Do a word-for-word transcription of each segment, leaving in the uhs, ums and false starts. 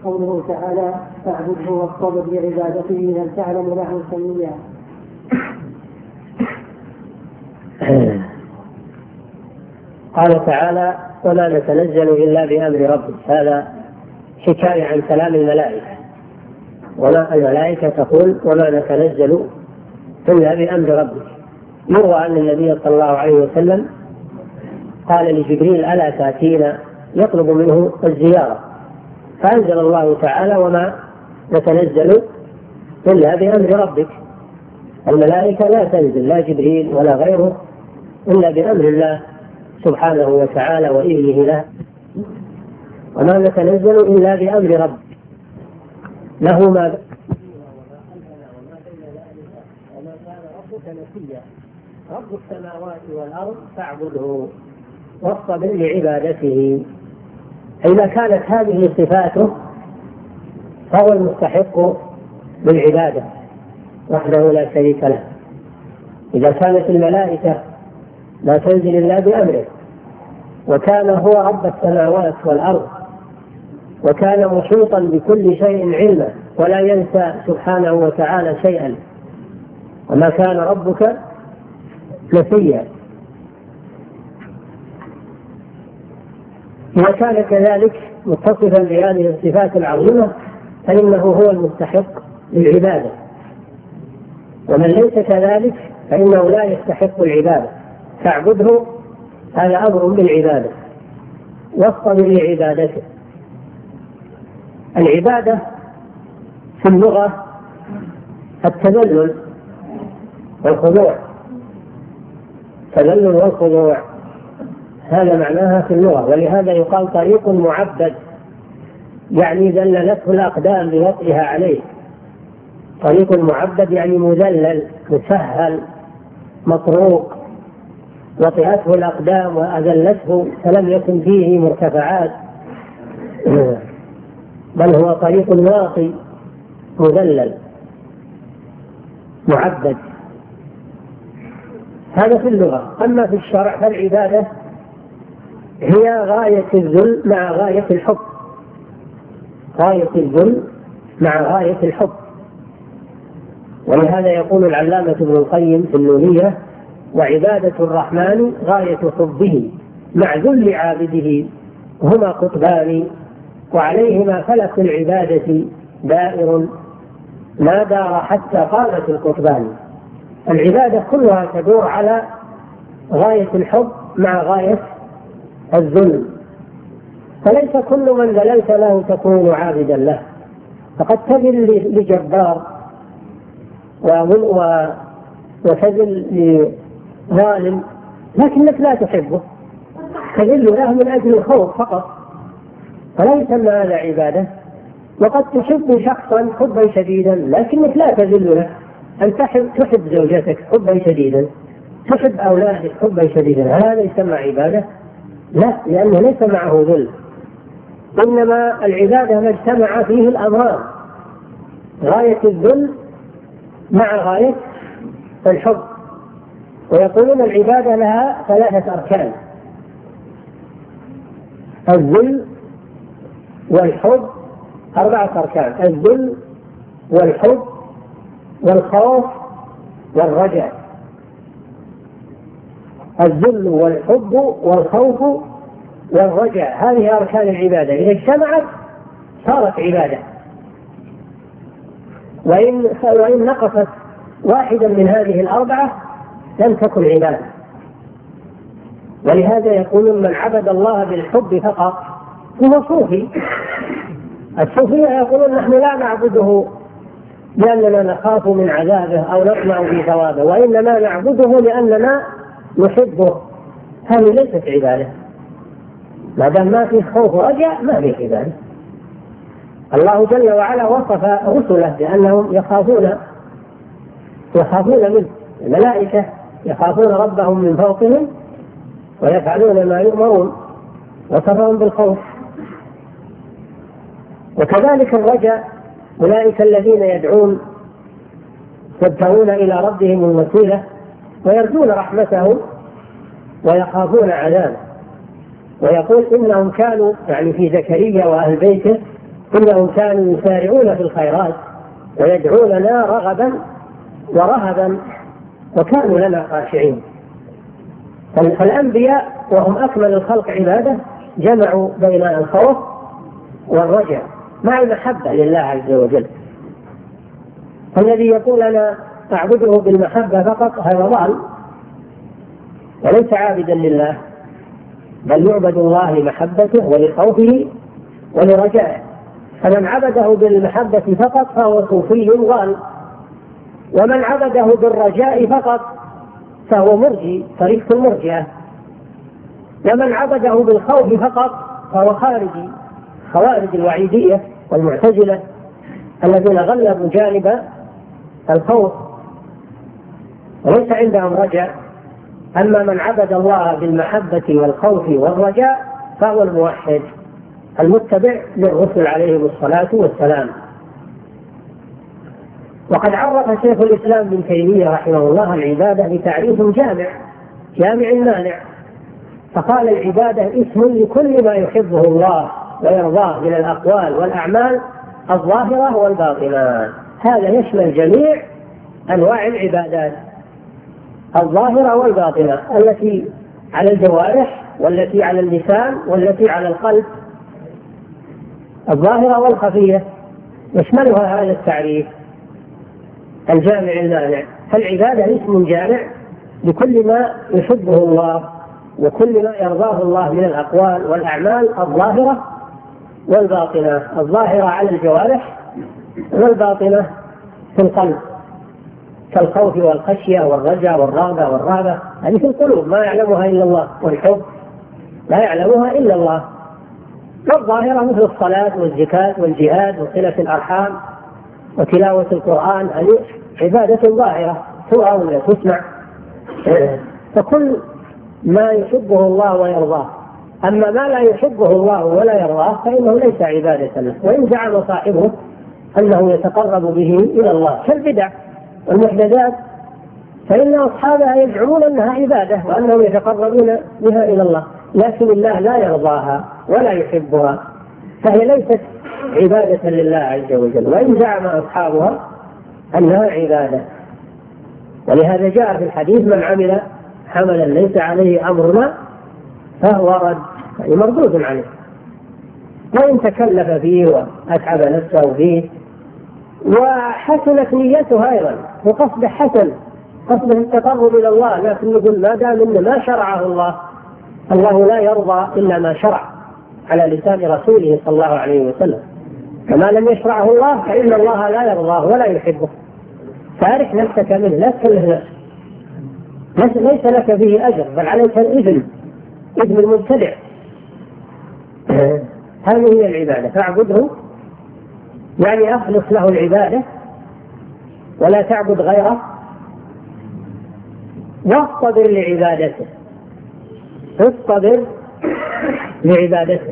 قوله تعالى فاعبده واصطبر لعبادته هل تعلم له سميا. قال تعالى ولا نتنزل إلا بأمر ربك، هذا حكاية عن كلام الملائكة، وما الملائكة تقول وما نتنزل إلا بأمر ربك. يروى أن النبي صلى الله عليه وسلم قال لجبريل ألا تأتينا يطلب منه الزيارة، فأنزل الله تعالى وما نتنزل إلا بأمر ربك. الملائكة لا تنزل لا جبريل ولا غيره إلا بأمر الله سبحانه وتعالى وإذنه له، وما نتنزل إلا بأمر ربك له ما وما كان ربك نسيا. رب السماوات والأرض فاعبده واصطبر لعبادته. إذا كانت هذه صفاته فهو المستحق بالعبادة وحده لا شريك له. إذا كانت الملائكة لا تنزل إلا بأمره، وكان هو رب السماوات والأرض، وكان محيطا بكل شيء علما ولا ينسى سبحانه وتعالى شيئا، وما كان ربك نسيا. إذا كان كذلك متصفا بهذه الصفات العظيمة فإنه هو المستحق للعبادة، ومن ليس كذلك فإنه لا يستحق العبادة. فاعبده هذا أمر بالعبادة واصطبر لعبادته. العبادة في اللغة التذلل والخضوع، التذلل والخضوع هذا معناها في اللغة، ولهذا يقال طريق معبد، يعني ذللته الأقدام بوطئها عليه. طريق معبد يعني مذلل مسهل مطروق، وطئته الأقدام وأذلته فلم يكن فيه مرتفعات، بل هو طريق واطي مذلل معبد. هذا في اللغة. أما في الشرع فالعبادة هي غاية الذل مع غاية الحب، غاية الذل مع غاية الحب. ولهذا يقول العلامة ابن القيم في النونية وعبادة الرحمن غاية حبه مع ذل عابده هما قطبان وعليهما فلك العبادة دائر ما دار حتى قامت القطبان. العبادة كلها تدور على غاية الحب مع غاية الذل، فليس كل من ذللت له تكون عابدا له، فقد تذل لجبار وتذل لظالم لكنك لا تحبه، تذل له من أجل الخوف فقط، فلا يسمى هذا عبادة. وقد تحب شخصا حبا شديدا لكنك لا تذل له، أن تحب, تحب زوجتك حبا شديدا، تحب أولادك حبا شديدا، هذا يسمى عبادة؟ لا، لأنه ليس معه ذل. إنما العبادة ما اجتمع فيه الأمران، غاية الذل مع غاية الحب. ويقولون العبادة لها ثلاثة أركان: الذل والحب، أربعة أركان: الذل والحب والخوف والرجاء. الذل والحب والخوف والرجاء، هذه أركان العبادة، إذا اجتمعت صارت عبادة. وإن, وإن نقصت واحدا من هذه الأربعة لم تكن عبادة. ولهذا يقول من عبد الله بالحب فقط هو صوفي. الصوفية يقولون نحن لا نعبده لأننا نخاف من عذابه أو نطمع في ثوابه، وإنما نعبده لأننا نحبه. هذه ليست عبادة، ما دام ما في خوف ورجاء ما في عبادة. الله جل وعلا وصف رسله بأنهم يخافون يخافون منه، الملائكة يخافون ربهم من فوقهم ويفعلون ما يؤمرون، وصفهم بالخوف. وكذلك الرجاء، أولئك الذين يدعون يبتغون إلى ربهم الوسيلة ويرجون رحمته ويخافون عذابه. ويقول إنهم كانوا يعني في زكريا وأهل بيته إنهم كانوا يسارعون في الخيرات ويدعوننا رغبا ورهبا وكانوا لنا خاشعين. فالأنبياء وهم أكمل الخلق عبادة جمعوا بين الخوف والرجاء مع المحبة لله عز وجل. الذي يقول أنا أعبده بالمحبة فقط هذا ضال وليس عابدا لله، بل يعبد الله لمحبته ولخوفه ولرجائه. فمن عبده بالمحبة فقط فهو صوفي ضال، ومن عبده بالرجاء فقط فهو مرجي طريق المرجئة، ومن عبده بالخوف فقط فهو خارجي خوارج الوعيدية والمعتزلة الذين غلبوا جانب الخوف وليس عندهم رجاء. أما من عبد الله بالمحبة والخوف والرجاء فهو الموحد المتبع للرسل عليهم الصلاة والسلام. وقد عرف شيخ الإسلام ابن تيمية رحمه الله العبادة بتعريف جامع جامع مانع، فقال العبادة اسم لكل ما يحبه الله ويرضاه من الأقوال والأعمال الظاهرة والباطنة. هذا يشمل جميع أنواع العبادات الظاهرة والباطنة التي على الجوارح والتي على اللسان والتي على القلب، الظاهرة والخفية يشملها هذا التعريف الجامع المانع. فالعبادة اسم جامع لكل ما يحبه الله وكل ما يرضاه الله من الأقوال والأعمال الظاهرة والباطنة، الظاهرة على الجوارح والباطنة في القلب كالخوف والخشية والرجاء والرغبة والرهبة، هذه في القلوب ما يعلمها إلا الله، والحب لا يعلمها إلا الله. والظاهرة مثل الصلاة والزكاة والجهاد وصلة الأرحام وتلاوة القرآن، هذه عبادة ظاهرة ترى ولا تسمع، فكل ما يحبه الله ويرضاه. أما ما لا يحبه الله ولا يرضاه فإنه ليس عبادة له، وإن زعم صاحبه أنه يتقرب به إلى الله كالبدع والمحدثات فإن أصحابها يزعمون أنها عبادة وأنهم يتقربون بها إلى الله، لكن الله لا يرضاها ولا يحبها، فهي ليست عبادة لله عز وجل، وإن زعم أصحابها أنها عبادة. ولهذا جاء في الحديث من عمل عملا ليس عليه أمرنا فهو رد، يعني مردود عليه، وإن تكلف فيه وأتعب نفسه فيه وحسنت نيته أيضا وقصد حسن قصده التقرب إلى الله، لكن يقول ما دام إن ما شرعه الله، الله لا يرضى إلا ما شرع على لسان رسوله صلى الله عليه وسلم، فما لم يشرعه الله فإن الله لا يرضاه ولا يحبه، فارح نفسك منه لا تكلف نفسك، ليس لك فيه أجر بل عليك الإثم، إثم المبتدع. هذه هي العبادة، فاعبده يعني أخلص له العبادة ولا تعبد غيره، واصطبر لعبادته، اصطبر لعبادته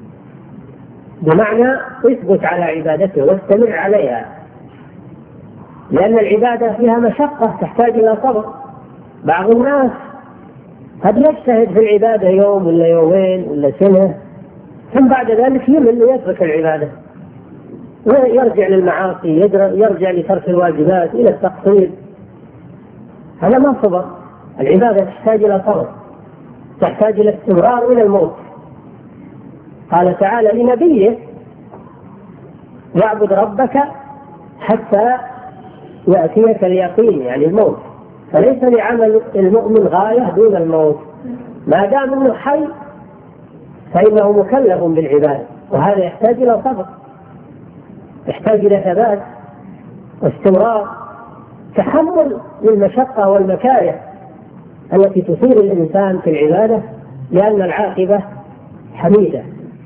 بمعنى اثبت على عبادته واستمر عليها، لأن العبادة فيها مشقة تحتاج إلى صبر. بعض الناس قد يجتهد في العبادة يوم ولا يومين ولا سنة ثم بعد ذلك يمل ويترك العبادة ويرجع للمعاصي، يرجع لترك الواجبات إلى التقصير، هذا ما صبر. العبادة تحتاج إلى صبر، تحتاج إلى استمرار إلى الموت. قال تعالى لنبيه واعبد ربك حتى يأتيك اليقين، يعني الموت، فليس لعمل المؤمن غاية دون الموت، ما دام انه حي فإنه مكلف بالعبادة، وهذا يحتاج إلى صبر، يحتاج إلى ثبات واستمرار، تحمل للمشقة والمكاره التي تصير الإنسان في العبادة، لأن العاقبة حميدة.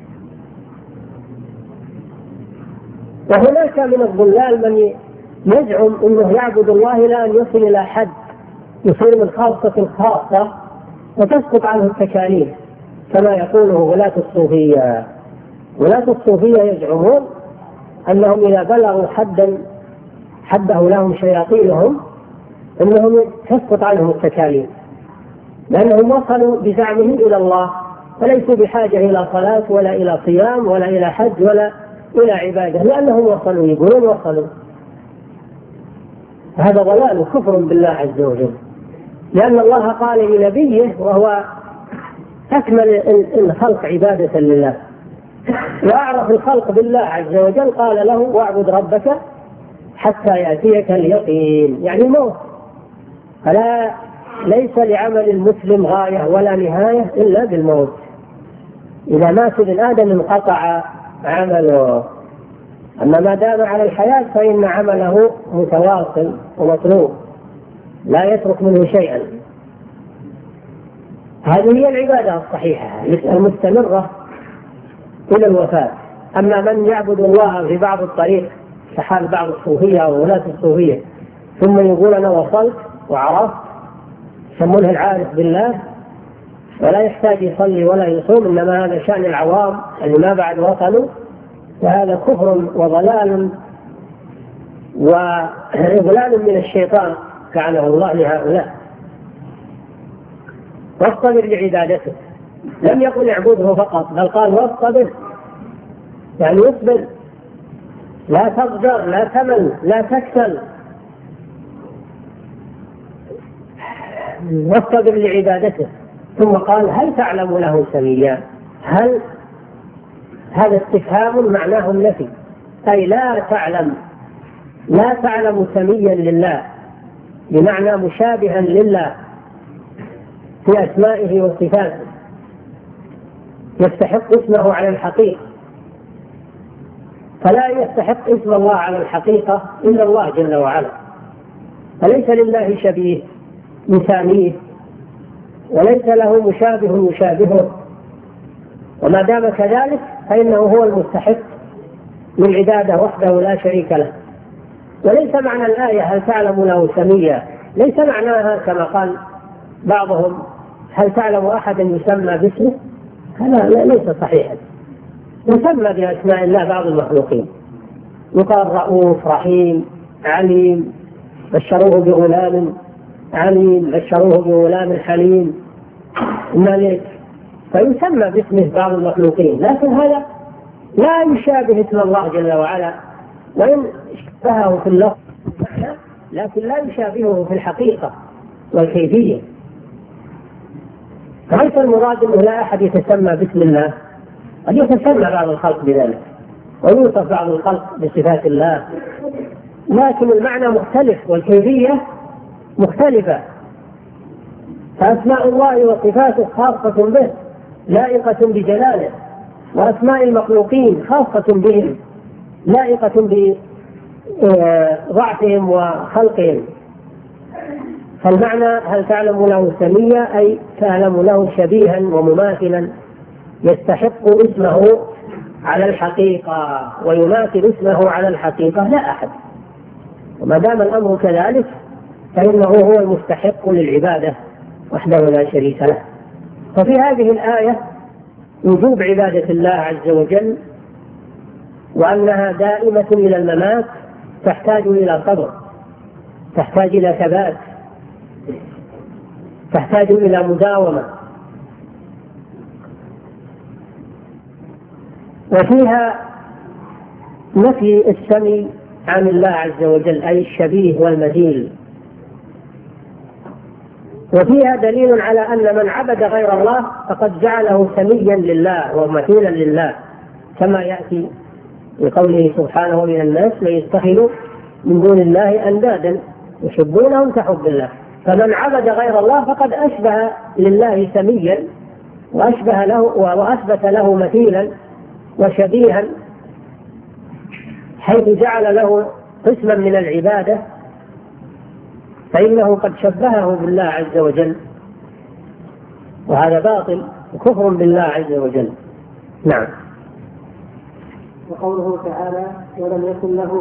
وهناك من الضلال من يزعم أنه يعبد الله إلى أن يصل إلى حد يصير من خاصة الخاصة وتسقط عنه التكاليف، كما يقوله ولاة الصوفية. ولاة الصوفية يزعمون أنهم إذا بلغوا حدا حده لهم شياطينهم أنهم تسقط عنهم التكاليف، لأنهم وصلوا بزعمهم إلى الله، فليسوا بحاجة إلى صلاة ولا إلى صيام ولا إلى حج ولا إلى عباده لأنهم وصلوا، يقولون وصلوا. هذا ضلال وكفر بالله عز وجل، لأن الله قال لنبيه وهو أكمل الخلق عبادة لله وأعرف الخلق بالله عز وجل، قال له واعبد ربك حتى يأتيك اليقين، يعني الموت. فلا ليس لعمل المسلم غاية ولا نهاية إلا بالموت. إذا مات ابن آدم انقطع عمله، أما ما دام على الحياة فإن عمله متواصل ومطلوب لا يترك منه شيئا. هذه هي العبادة الصحيحة المستمرة إلى الوفاة. أما من يعبد الله في بعض الطريق كحال بعض الصوفية أو ولاة الصوفية ثم يقول أنا وصلت وعرفت، يسمونه العارف بالله، ولا يحتاج يصلي ولا يصوم، إنما هذا شأن العوام اللي ما بعد وصلوا، وهذا كفر وضلال وإضلال من الشيطان لعنه الله لهؤلاء. واصطبر لعبادته، لم يقل اعبده فقط، بل قال واصطبر، يعني اصبر، لا تضجر، لا تمل، لا تكسل، واصطبر لعبادته. ثم قال هل تعلم له سميا؟ هل هذا استفهام معناه النفي، أي لا تعلم، لا تعلم سميا لله، بمعنى مشابها لله في أسمائه وصفاته، يستحق اسمه على الحقيقة. فلا يستحق اسم الله على الحقيقة إلا الله جل وعلا، فليس لله شبيه يساميه، وليس له مشابه يشابهه. وما دام كذلك فإنه هو المستحق للعبادة وحده لا شريك له. وليس معنى الآية هل تعلم له سميا، ليس معناها كما قال بعضهم هل تعلم أحدا يسمى باسمه، هذا ليس صحيحا. يسمى بأسماء الله بعض المخلوقين، يقال رؤوف، رحيم، عليم، بشروه بغلام عليم، بشروه بغلام حليم، ملك، فيسمى باسمه بعض المخلوقين، لكن هذا لا يشابه اسم الله جل وعلا، وإن شبهه في اللفظ لكن لا يشابهه في الحقيقة والكيفية. فليس المراد أنه لا أحد يتسمى باسم الله، قد يتسمى بعض الخلق بذلك ويوصف بعض الخلق بصفات الله، لكن المعنى مختلف والكيفية مختلفة. فأسماء الله وصفاته خاصة به لائقة بجلاله، وأسماء المخلوقين خاصة بهم لائقة بضعفهم وخلقهم. فالمعنى هل تعلم له سميا أي تعلم له شبيها ومماثلا يستحق اسمه على الحقيقة ويماثل اسمه على الحقيقة لا أحد. وما دام الأمر كذلك فإنه هو المستحق للعبادة وحده لا شريك له. ففي هذه الآية وجوب عبادة الله عز وجل، وأنها دائمة إلى الممات، تحتاج إلى صبر، تحتاج إلى ثبات، تحتاج إلى مداومة. وفيها نفي السمي عن الله عز وجل أي الشبيه والمثيل. وفيها دليل على أن من عبد غير الله فقد جعله سميا لله ومثيلا لله، كما يأتي بقوله سبحانه من الناس من يتخذ من دون الله أندادا يحبونهم كحب الله. فمن عبد غير الله فقد أشبه لله سميا وأشبه له وأثبت له مثيلا وشبيها، حيث جعل له قسما من العبادة، فإنه قد شبهه بالله عز وجل، وهذا باطل وكفر بالله عز وجل. نعم. وقوله تعالى ولم يكن له